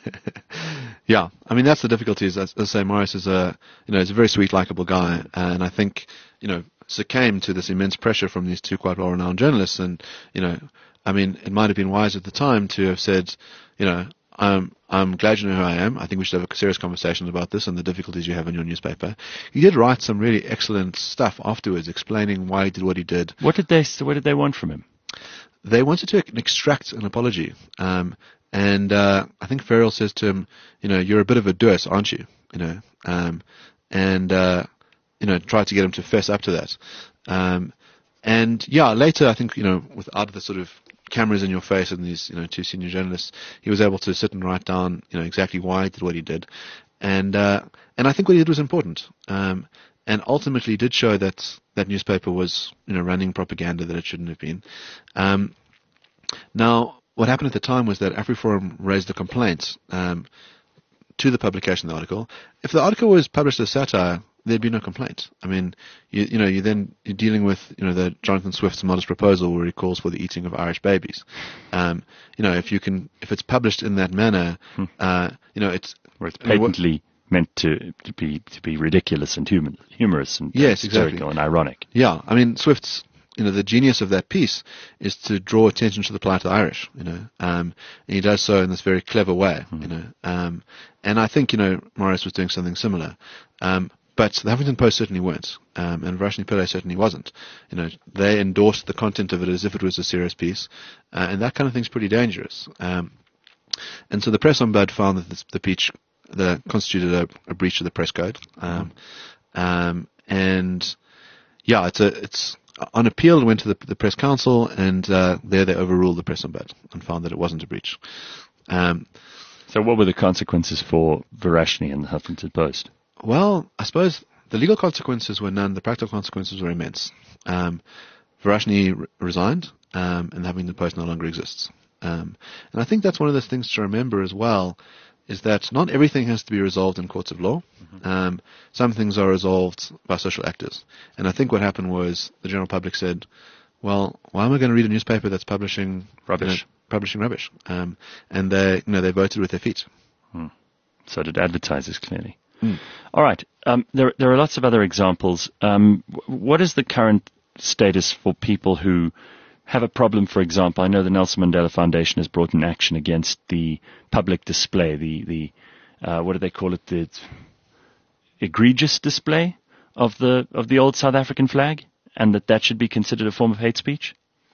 Yeah, I mean that's the difficulty. Is as, as I say, Morris is a you know he's a very sweet, likable guy, and I think you know succumbed to this immense pressure from these two quite well-renowned journalists. And you know, I mean, it might have been wise at the time to have said, you know, I'm I'm glad you know who I am. I think we should have a serious conversation about this and the difficulties you have in your newspaper. He did write some really excellent stuff afterwards, explaining why he did what he did. What did they What did they want from him? They wanted to extract an apology. Um, And uh, I think Farrell says to him, you know, you're a bit of a durs, aren't you? You know, um, and uh, you know, try to get him to fess up to that. Um, and yeah, later I think you know, without the sort of cameras in your face and these you know two senior journalists, he was able to sit and write down you know exactly why he did what he did, and uh, and I think what he did was important. Um, and ultimately did show that that newspaper was you know running propaganda that it shouldn't have been. Um, now. What happened at the time was that AfriForum raised a complaint um, to the publication of the article. If the article was published as satire, there'd be no complaint. I mean, you, you know, you then you're dealing with you know the Jonathan Swift's modest proposal where he calls for the eating of Irish babies. Um, you know, if you can, if it's published in that manner, hmm. uh, you know, it's where it's patently I mean, what, meant to, to be to be ridiculous and human, humorous and yes, hysterical exactly. and ironic. Yeah, I mean, Swift's. You know, the genius of that piece is to draw attention to the plight of the Irish, you know, um, and he does so in this very clever way, mm. you know, um, and I think, you know, Morris was doing something similar, um, but the Huffington Post certainly weren't, um, and Varashni Pillay certainly wasn't, you know, they endorsed the content of it as if it was a serious piece, uh, and that kind of thing's pretty dangerous, um, and so the press ombudsman found that this, the peach, the constituted a, a breach of the press code, um, mm. um, and yeah, it's a, it's, on appeal, it went to the, the press council, and uh, there they overruled the press ombudsman and found that it wasn't a breach. Um, so, what were the consequences for Varashni and the Huffington Post? Well, I suppose the legal consequences were none. The practical consequences were immense. Um, Varashni re- resigned, um, and the Huffington Post no longer exists. Um, and I think that's one of those things to remember as well. Is that not everything has to be resolved in courts of law. Mm-hmm. Um, some things are resolved by social actors. And I think what happened was the general public said, well, why am I going to read a newspaper that's publishing rubbish? You know, publishing rubbish. Um, and they, you know, they voted with their feet. Hmm. So did advertisers, clearly. Mm. All right. Um, there, there are lots of other examples. Um, what is the current status for people who have a problem? For example, I know the Nelson Mandela Foundation has brought an action against the public display, the, the uh, what do they call it, the egregious display of the of the old South African flag, and that that should be considered a form of hate speech?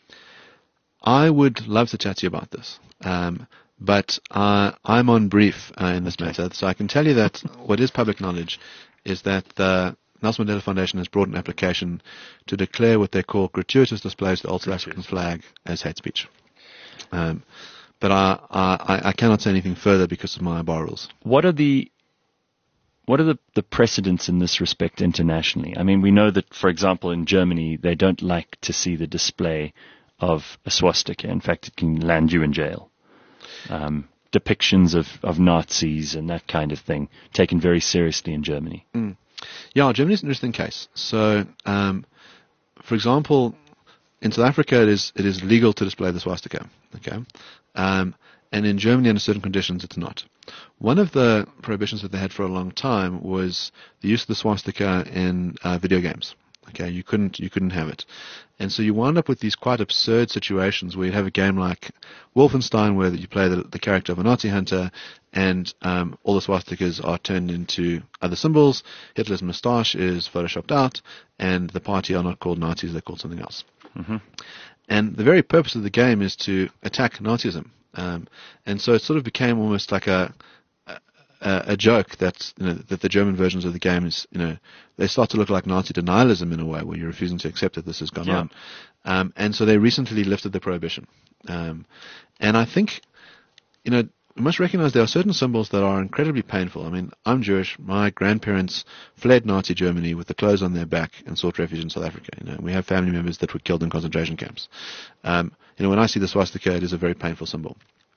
I would love to chat to you about this, um, but uh, I'm on brief uh, in this okay. matter, so I can tell you that what is public knowledge is that the Nelson Mandela Foundation has brought an application to declare what they call gratuitous displays of the old South African flag as hate speech. Um, but I, I, I cannot say anything further because of my bar rules. What are the what are the, the precedents in this respect internationally? I mean, we know that, for example, in Germany, they don't like to see the display of a swastika. In fact, it can land you in jail. Um, depictions of, of Nazis and that kind of thing taken very seriously in Germany. Mm. Yeah, Germany is an interesting case. So, um, for example, in South Africa, it is it is legal to display the swastika. Okay, um, and in Germany, under certain conditions, it's not. One of the prohibitions that they had for a long time was the use of the swastika in uh, video games. Okay, you couldn't you couldn't have it, and so you wound up with these quite absurd situations where you'd have a game like Wolfenstein, where you play the, the character of a Nazi hunter, and um, all the swastikas are turned into other symbols. Hitler's moustache is photoshopped out, and the party are not called Nazis; they're called something else. Mm-hmm. And the very purpose of the game is to attack Nazism, um, and so it sort of became almost like a uh, a joke that you know, that the German versions of the game is, you know, they start to look like Nazi denialism in a way, where you're refusing to accept that this has gone Yeah. on. Um, and so they recently lifted the prohibition. Um, and I think, you know, we must recognize there are certain symbols that are incredibly painful. I mean, I'm Jewish. My grandparents fled Nazi Germany with the clothes on their back and sought refuge in South Africa. You know, we have family members that were killed in concentration camps. Um, you know, when I see the swastika, it is a very painful symbol.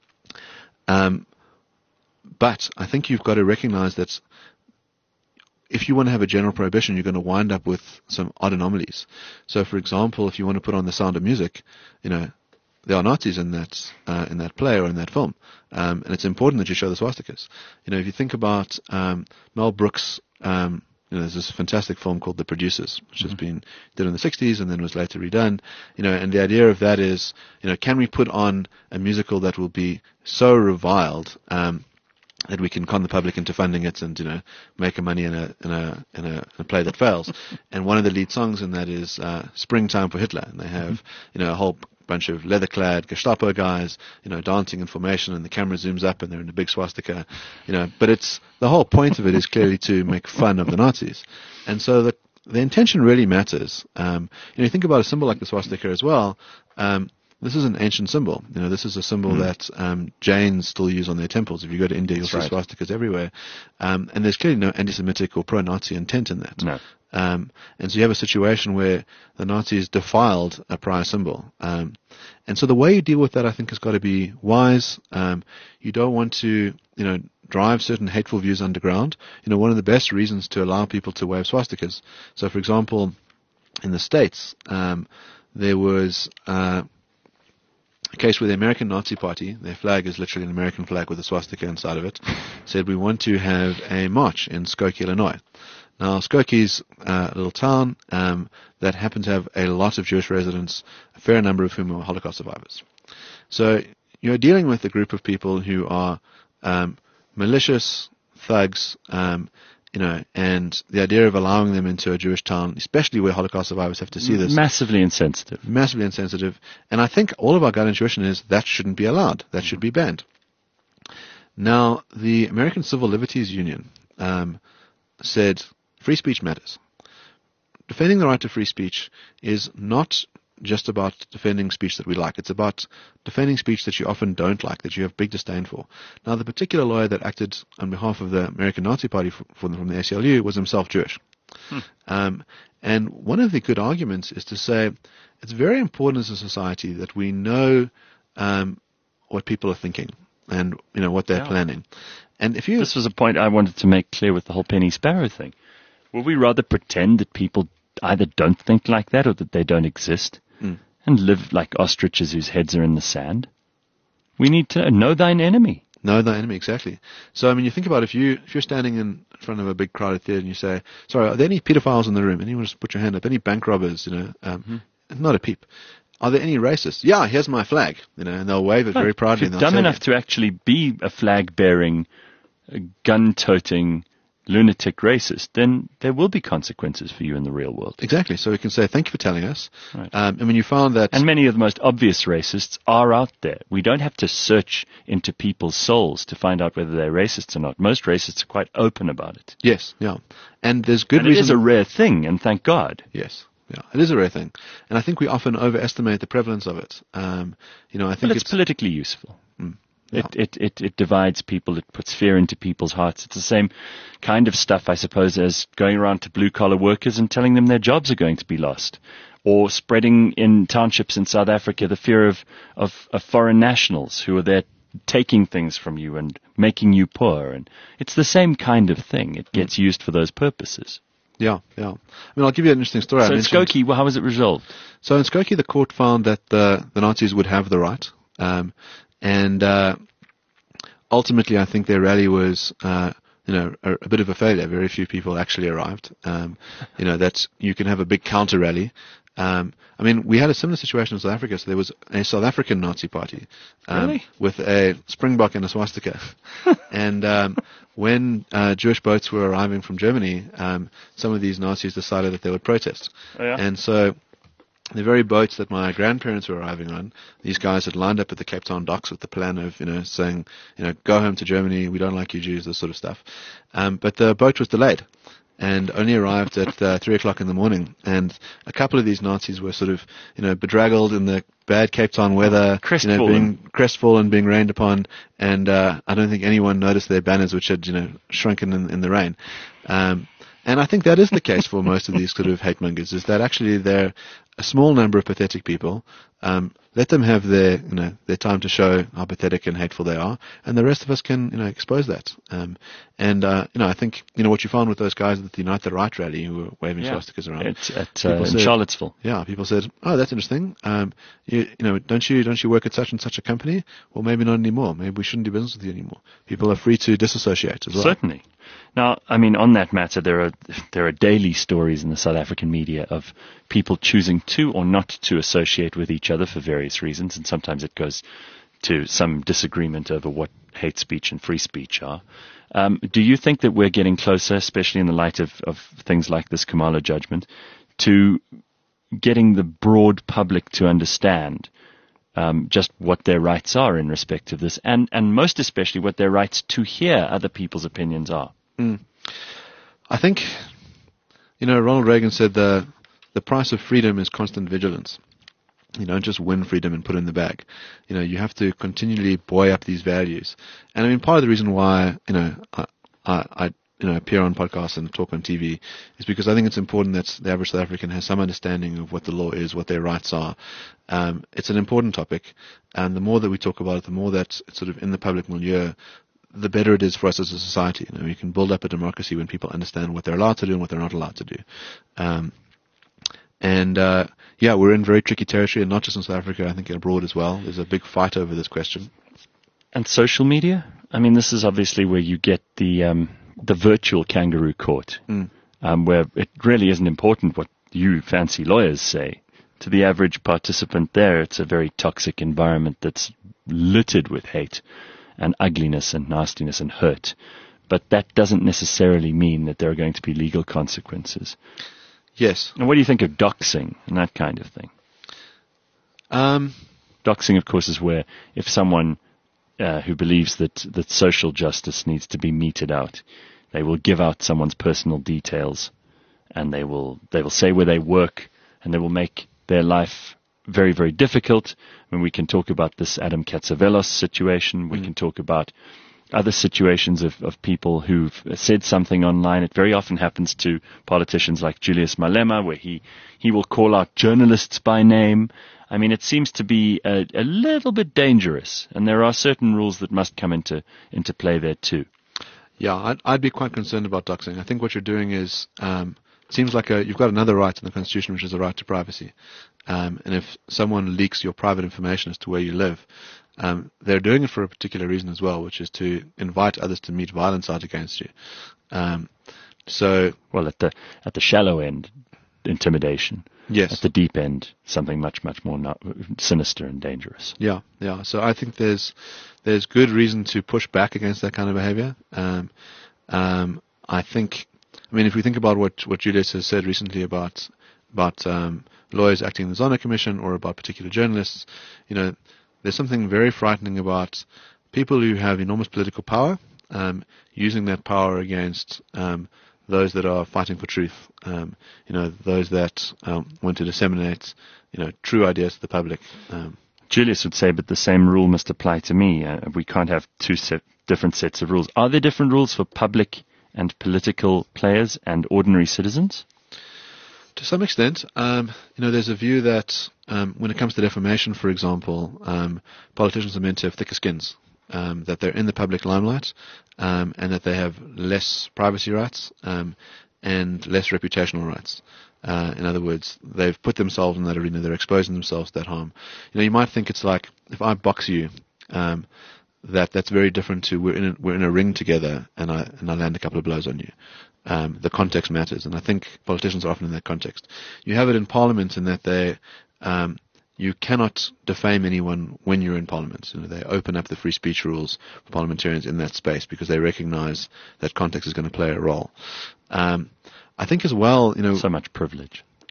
Um, but I think you've got to recognize that if you want to have a general prohibition, you're going to wind up with some odd anomalies. So, for example, if you want to put on The Sound of Music, you know, there are Nazis in that uh, in that play or in that film, um, and it's important that you show the swastikas. You know, if you think about um, Mel Brooks, um, you know, there's this fantastic film called The Producers, which mm-hmm. has been done in the sixties and then was later redone. You know, and the idea of that is, you know, can we put on a musical that will be so reviled um, that we can con the public into funding it and, you know, make a money in a in a in a, in a play that fails. And one of the lead songs in that is uh, "Springtime for Hitler," and they have mm-hmm. you know a whole bunch of leather-clad Gestapo guys, you know, dancing in formation, and the camera zooms up, and they're in a big swastika, you know. But it's the whole point of it is clearly to make fun of the Nazis, and so the the intention really matters. Um, you know, you think about a symbol like the swastika as well. Um, this is an ancient symbol. You know, this is a symbol mm. that um, Jains still use on their temples. If you go to India, you'll That's see right. swastikas everywhere, um, and there's clearly no anti-Semitic or pro-Nazi intent in that. No. Um, and so you have a situation where the Nazis defiled a prior symbol. Um, and so the way you deal with that, I think, has got to be wise. Um, you don't want to, you know, drive certain hateful views underground. You know, one of the best reasons to allow people to wave swastikas. So, for example, in the States, um, there was uh, a case where the American Nazi Party, their flag is literally an American flag with a swastika inside of it, said we want to have a march in Skokie, Illinois. Now, Skokie's uh, a little town um, that happened to have a lot of Jewish residents, a fair number of whom are Holocaust survivors. So you're dealing with a group of people who are um, malicious thugs, um, you know, and the idea of allowing them into a Jewish town, especially where Holocaust survivors have to see this. Massively insensitive. Massively insensitive. And I think all of our gut intuition is that shouldn't be allowed. That should be banned. Now, the American Civil Liberties Union um, said free speech matters. Defending the right to free speech is not just about defending speech that we like. It's about defending speech that you often don't like, that you have big disdain for. Now, the particular lawyer that acted on behalf of the American Nazi Party for, for them from the A C L U was himself Jewish. Hmm. Um, and one of the good arguments is to say it's very important as a society that we know um, what people are thinking and, you know, what they're yeah. planning. And if you this was a point I wanted to make clear with the whole Penny Sparrow thing. Will we rather pretend that people either don't think like that or that they don't exist mm. and live like ostriches whose heads are in the sand? We need to know thine enemy. Know thine enemy, exactly. So, I mean, you think about if, you, if you're standing in front of a big crowded theater and you say, sorry, are there any pedophiles in the room? Anyone just put your hand up? Any bank robbers? You know, um, mm-hmm. Not a peep. Are there any racists? Yeah, here's my flag. You know, and they'll wave it but very proudly. If you're dumb enough it. to actually be a flag-bearing, gun-toting, lunatic racist, then there will be consequences for you in the real world. Exactly. So we can say, thank you for telling us. Right. Um, I mean, you found that... And many of the most obvious racists are out there. We don't have to search into people's souls to find out whether they're racists or not. Most racists are quite open about it. Yes, yeah. And there's good and reason... it is a rare thing, and thank God. Yes. Yeah, it is a rare thing. And I think we often overestimate the prevalence of it. Um, you know, I think well, it's, it's politically useful. Mm. Yeah. It, it, it, it divides people. It puts fear into people's hearts. It's the same kind of stuff, I suppose, as going around to blue-collar workers and telling them their jobs are going to be lost, or spreading in townships in South Africa the fear of, of, of foreign nationals who are there taking things from you and making you poor. And it's the same kind of thing. It gets mm. used for those purposes. Yeah, yeah. I mean, I'll give you an interesting story. So in Skokie, well, how was it resolved? So in Skokie, the court found that the, the Nazis would have the right. Um, And uh, ultimately, I think their rally was, uh, you know, a, a bit of a failure. Very few people actually arrived. Um, you know, that you can have a big counter rally. Um, I mean, we had a similar situation in South Africa. So there was a South African Nazi party um, really? with a springbok and a swastika. and um, when uh, Jewish boats were arriving from Germany, um, some of these Nazis decided that they would protest. Oh, yeah? And so the very boats that my grandparents were arriving on, these guys had lined up at the Cape Town docks with the plan of, you know, saying, you know, go home to Germany, we don't like you Jews, this sort of stuff. Um, but the boat was delayed and only arrived at uh, three o'clock in the morning. And a couple of these Nazis were sort of, you know, bedraggled in the bad Cape Town weather, you know, being crestfallen, being rained upon, and uh, I don't think anyone noticed their banners, which had, you know, shrunken in, in the rain. Um, and I think that is the case for most of these sort of hate mongers, is that actually they're a small number of pathetic people. Um, let them have their, you know, their time to show how pathetic and hateful they are, and the rest of us can, you know, expose that. Um, and uh, you know, I think, you know, what you found with those guys at the Unite the Right rally who were waving yeah. swastikas around. It's at uh, in said, Charlottesville. Yeah, people said, "Oh, that's interesting. Um, you, you know, don't you don't you work at such and such a company? Well, maybe not anymore. Maybe we shouldn't do business with you anymore." People are free to disassociate as well. Certainly. Now, I mean, on that matter, there are there are daily stories in the South African media of people choosing to or not to associate with each other for various reasons, and sometimes it goes to some disagreement over what hate speech and free speech are. Um, do you think that we're getting closer, especially in the light of, of things like this Khumalo judgment, to getting the broad public to understand um, just what their rights are in respect of this, and, and most especially what their rights to hear other people's opinions are? Mm. I think, you know, Ronald Reagan said the the price of freedom is constant vigilance. You don't just win freedom and put it in the bag. You know, you have to continually buoy up these values. And I mean, part of the reason why, you know, I, I, I you know, appear on podcasts and talk on T V is because I think it's important that the average South African has some understanding of what the law is, what their rights are. Um, it's an important topic, and the more that we talk about it, the more that it's sort of in the public milieu, the better it is for us as a society. You know, we can build up a democracy when people understand what they're allowed to do and what they're not allowed to do. Um, and uh, yeah, we're in very tricky territory, and not just in South Africa, I think abroad as well. There's a big fight over this question. And social media? I mean, this is obviously where you get the um, the virtual kangaroo court, mm. um, where it really isn't important what you fancy lawyers say. To the average participant there, it's a very toxic environment that's littered with hate and ugliness and nastiness and hurt. But that doesn't necessarily mean that there are going to be legal consequences. Yes. And what do you think of doxing and that kind of thing? Um, doxing, of course, is where if someone uh, who believes that, that social justice needs to be meted out, they will give out someone's personal details, and they will they will say where they work, and they will make their life very, very difficult. I mean, we can talk about this Adam Katsavelos situation. We mm. can talk about other situations of, of people who've said something online. It very often happens to politicians like Julius Malema, where he, he will call out journalists by name. I mean, it seems to be a, a little bit dangerous, and there are certain rules that must come into, into play there too. Yeah, I'd, I'd be quite concerned about doxing. I think what you're doing is, um, it seems like a, you've got another right in the Constitution, which is the right to privacy. Um, and if someone leaks your private information as to where you live, um, they're doing it for a particular reason as well, which is to invite others to meet violence out against you. Um, so, well, at the at the shallow end, intimidation. Yes. At the deep end, something much much more not, sinister and dangerous. Yeah, yeah. So I think there's there's good reason to push back against that kind of behavior. Um, um, I think. I mean, if we think about what, what Julius has said recently about about um, lawyers acting in the Zono Commission or about particular journalists, you know, there's something very frightening about people who have enormous political power um, using that power against um, those that are fighting for truth. Um, you know, those that um, want to disseminate, you know, true ideas to the public. Um, Julius would say, but the same rule must apply to me. Uh, we can't have two set, different sets of rules. Are there different rules for public and political players and ordinary citizens? To some extent, um, you know, there's a view that um, when it comes to defamation, for example, um, politicians are meant to have thicker skins, um, that they're in the public limelight, um, and that they have less privacy rights um, and less reputational rights. Uh, in other words, they've put themselves in that arena, they're exposing themselves to that harm. You know, you might think it's like, if I box you, um, that that's very different to we're in a, we're in a ring together and I and I land a couple of blows on you. Um, the context matters, and I think politicians are often in that context. You have it in Parliament in that they um, you cannot defame anyone when you're in Parliament. You know, they open up the free speech rules for parliamentarians in that space because they recognise that context is going to play a role. Um, I think as well, you know, so much privilege.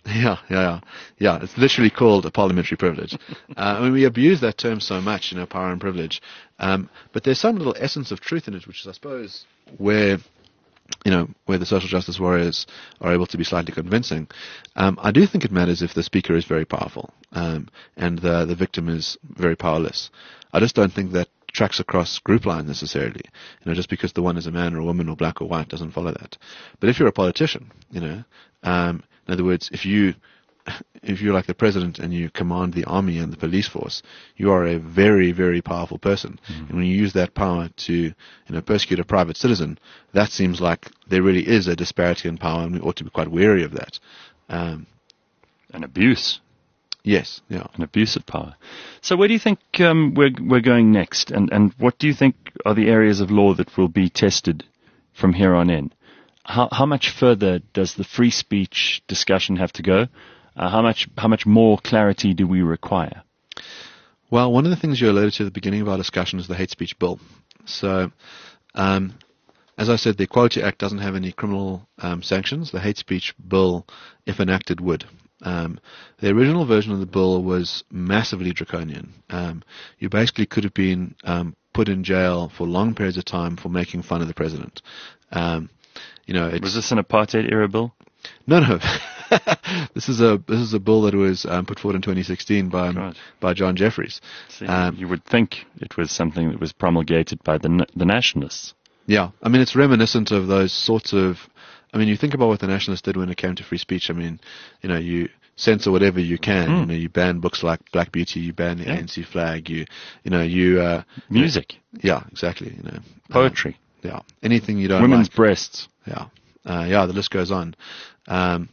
Yeah, yeah, yeah. Yeah, it's literally called a parliamentary privilege. uh, I mean, we abuse that term so much, you know, power and privilege. Um, but there's some little essence of truth in it, which is, I suppose, where, you know, where the social justice warriors are able to be slightly convincing. Um, I do think it matters if the speaker is very powerful um, and the, the victim is very powerless. I just don't think that tracks across group lines necessarily. You know, just because the one is a man or a woman or black or white doesn't follow that. But if you're a politician, you know, um, in other words, if you if you're like the president and you command the army and the police force, you are a very, very powerful person. Mm-hmm. And when you use that power to, you know, persecute a private citizen, that seems like there really is a disparity in power, and we ought to be quite wary of that. Um, An abuse. Yes, yeah. An abuse of power. So where do you think um, we're we're going next, and and what do you think are the areas of law that will be tested from here on in? How how much further does the free speech discussion have to go? Uh, how much how much more clarity do we require? Well, one of the things you alluded to at the beginning of our discussion is the hate speech bill. So, um, as I said, the Equality Act doesn't have any criminal um, sanctions. The hate speech bill, if enacted, would. Um, the original version of the bill was massively draconian. Um, you basically could have been um, put in jail for long periods of time for making fun of the president. Um, you know, it's, was this an apartheid era bill? No, no. this is a this is a bill that was um, put forward in twenty sixteen by right. by John Jeffries. See, um, you would think it was something that was promulgated by the the nationalists. Yeah, I mean, it's reminiscent of those sorts of. I mean, you think about what the nationalists did when it came to free speech. I mean, you know, you censor whatever you can. Mm. You know, you ban books like Black Beauty, you ban the yeah. A N C flag. You, you know, you uh, music. You know, yeah, exactly. You know, poetry. Um, yeah, anything you don't. Women's like. breasts. Yeah, uh, yeah. The list goes on. Um,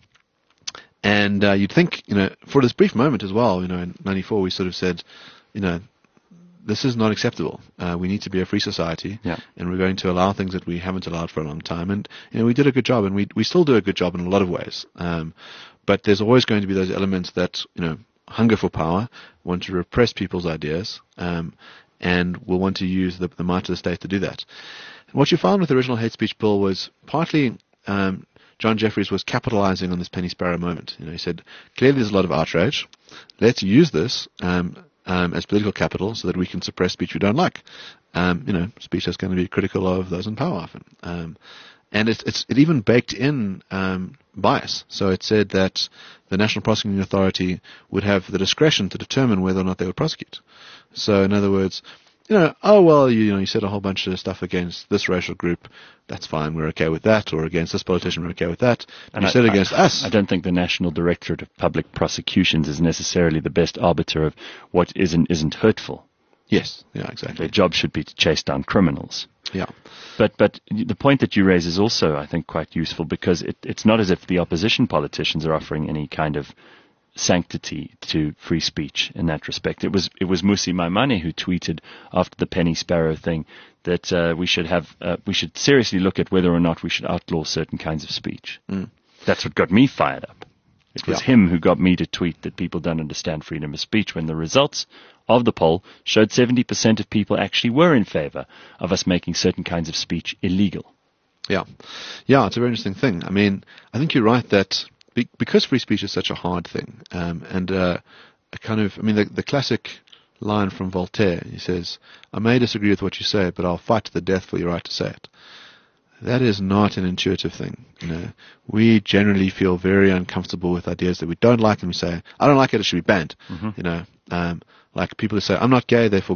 and uh, you'd think, you know, for this brief moment as well, you know, in ninety-four we sort of said, you know, this is not acceptable. Uh, we need to be a free society, yeah. and we're going to allow things that we haven't allowed for a long time. And, you know, we did a good job, and we we still do a good job in a lot of ways. Um, but there's always going to be those elements that, you know, hunger for power, want to repress people's ideas, um, and will want to use the, the might of the state to do that. And what you found with the original hate speech bill was partly um, John Jeffries was capitalizing on this Penny Sparrow moment. You know, he said, clearly there's a lot of outrage. Let's use this um, um, as political capital so that we can suppress speech we don't like. Um, you know, speech that's going to be critical of those in power often. Um, and it's, it's, it even baked in um, bias. So it said that the National Prosecuting Authority would have the discretion to determine whether or not they would prosecute. So in other words, you know, oh, well, you, you know, you said a whole bunch of stuff against this racial group. That's fine. We're okay with that. Or against this politician, we're okay with that. And you I, said against I, us. I don't think the National Directorate of Public Prosecutions is necessarily the best arbiter of what is and isn't hurtful. Yes. Yeah, exactly. Their job should be to chase down criminals. Yeah. But but the point that you raise is also, I think, quite useful because it, it's not as if the opposition politicians are offering any kind of sanctity to free speech in that respect. It was it was Musi Maimane who tweeted after the Penny Sparrow thing that uh, we should have uh, we should seriously look at whether or not we should outlaw certain kinds of speech. Mm. That's what got me fired up. It was yeah. him who got me to tweet that people don't understand freedom of speech when the results of the poll showed seventy percent of people actually were in favor of us making certain kinds of speech illegal. Yeah. Yeah, it's a very interesting thing. I mean, I think you're right that Be- because free speech is such a hard thing, um, and uh, a kind of, I mean, the, the classic line from Voltaire, he says, I may disagree with what you say, but I'll fight to the death for your right to say it. That is not an intuitive thing. You know, we generally feel very uncomfortable with ideas that we don't like, and we say, I don't like it, it should be banned. Mm-hmm. You know, um, like people who say, I'm not gay, therefore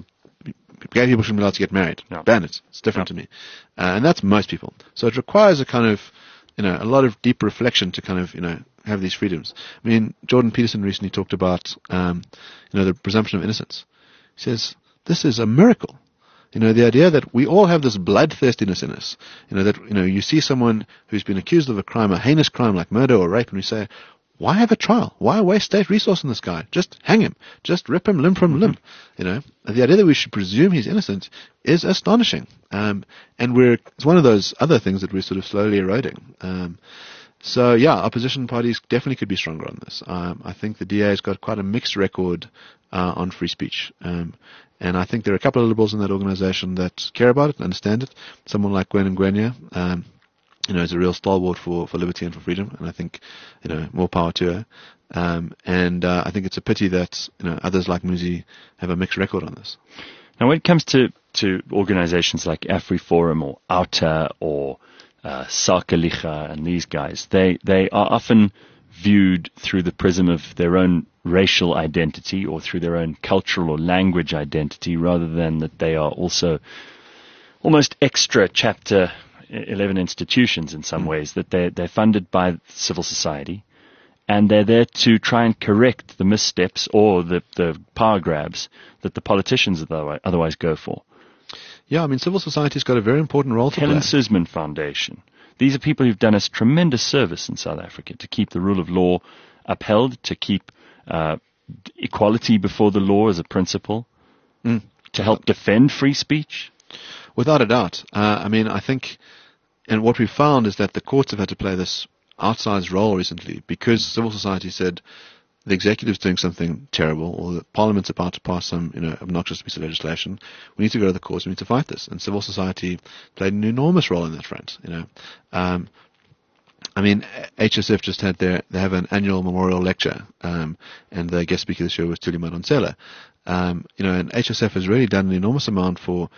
gay people shouldn't be allowed to get married. No. Ban it. It's different no. to me. Uh, and that's most people. So it requires a kind of, you know, a lot of deep reflection to kind of, you know, have these freedoms. I mean, Jordan Peterson recently talked about, um, you know, the presumption of innocence. He says, this is a miracle. You know, the idea that we all have this bloodthirstiness in us. You know, that, you know, you see someone who's been accused of a crime, a heinous crime like murder or rape, and we say, why have a trial? Why waste state resource on this guy? Just hang him. Just rip him limb from limb. You know, the idea that we should presume he's innocent is astonishing. Um, and we're, it's one of those other things that we're sort of slowly eroding. Um, so yeah, opposition parties definitely could be stronger on this. Um, I think the D A has got quite a mixed record, uh, on free speech. Um, and I think there are a couple of liberals in that organization that care about it and understand it. Someone like Gwen Ngwenya, um, you know, is a real stalwart for, for liberty and for freedom, and I think, you know, more power to her. Um, and uh, I think it's a pity that, you know, others like Muzi have a mixed record on this. Now, when it comes to, to organizations like AfriForum or OUTA or uh, Sakelicha and these guys, they, they are often viewed through the prism of their own racial identity or through their own cultural or language identity, rather than that they are also almost extra Chapter eleven institutions in some ways, that they're, they're funded by civil society, and they're there to try and correct the missteps or the, the power grabs that the politicians otherwise go for. Yeah, I mean, civil society's got a very important role to Helen play. Suzman Foundation. These are people who've done us tremendous service in South Africa to keep the rule of law upheld, to keep uh, equality before the law as a principle, Mm. to help defend free speech. Without a doubt. Uh, I mean, I think, and what we found is that the courts have had to play this outsized role recently because civil society said the executive's doing something terrible, or the parliament's about to pass some, you know, obnoxious piece of legislation. We need to go to the courts. We need to fight this. And civil society played an enormous role in that front. You know, um, I mean, H S F just had their they have an annual memorial lecture, um, and the guest speaker this year was Thuli Madonsela. Um, you know, and H S F has really done an enormous amount for.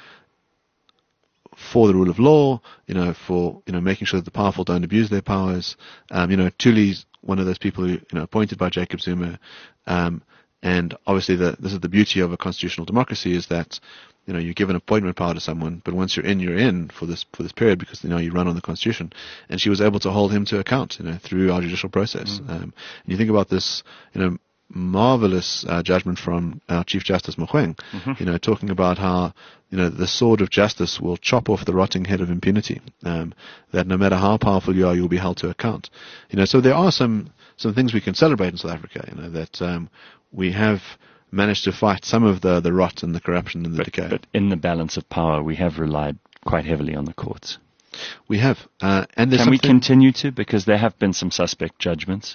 for the rule of law, you know, for, you know, making sure that the powerful don't abuse their powers. Um, you know, Thuli's one of those people who, you know, appointed by Jacob Zuma. Um, and obviously the, this is the beauty of a constitutional democracy, is that, you know, you give an appointment power to someone, but once you're in, you're in for this, for this period, because, you know, you run on the constitution. And she was able to hold him to account, you know, through our judicial process. Mm. Um, and you think about this, you know, marvelous uh, judgment from our Chief Justice Mogoeng, mm-hmm. you know, talking about how, you know, the sword of justice will chop off the rotting head of impunity, um, that no matter how powerful you are, you'll be held to account. You know, so there are some, some things we can celebrate in South Africa, you know, that um, we have managed to fight some of the, the rot and the corruption and the but, decay. But in the balance of power, we have relied quite heavily on the courts. We have. Uh, and there's Can we something- continue to? Because there have been some suspect judgments.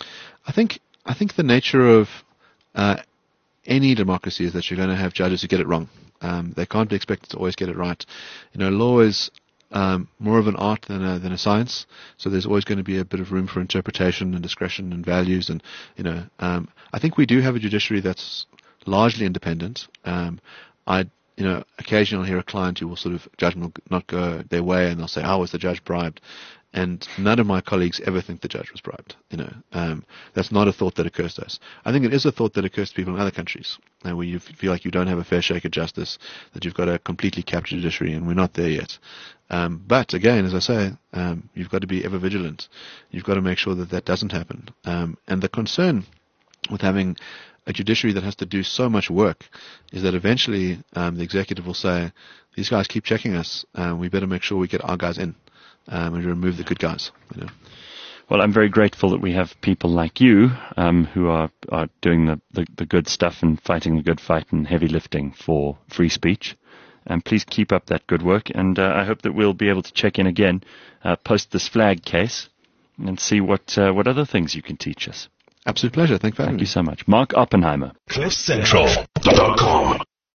I think I think the nature of uh, any democracy is that you're going to have judges who get it wrong. Um, they can't be expected to always get it right. You know, law is um, more of an art than a, than a science, so there's always going to be a bit of room for interpretation and discretion and values. And you know, um, I think we do have a judiciary that's largely independent. Um, I You know, occasionally I'll hear a client who will sort of judgment will not go their way, and they'll say, "How was the judge bribed?" And none of my colleagues ever think the judge was bribed. You know, um, that's not a thought that occurs to us. I think it is a thought that occurs to people in other countries, uh, where you feel like you don't have a fair shake of justice, that you've got a completely captured judiciary, and we're not there yet. Um, but again, as I say, um, you've got to be ever vigilant. You've got to make sure that that doesn't happen. Um, and the concern with having a judiciary that has to do so much work is that eventually um, the executive will say, "These guys keep checking us. Uh, we better make sure we get our guys in." Um, and remove the good guys. You know. Well, I'm very grateful that we have people like you um, who are, are doing the, the, the good stuff and fighting the good fight and heavy lifting for free speech. And please keep up that good work. And uh, I hope that we'll be able to check in again uh, post this flag case and see what uh, what other things you can teach us. Absolute pleasure. Thank you for having Thank me. you so much. Mark Oppenheimer. cliff central dot com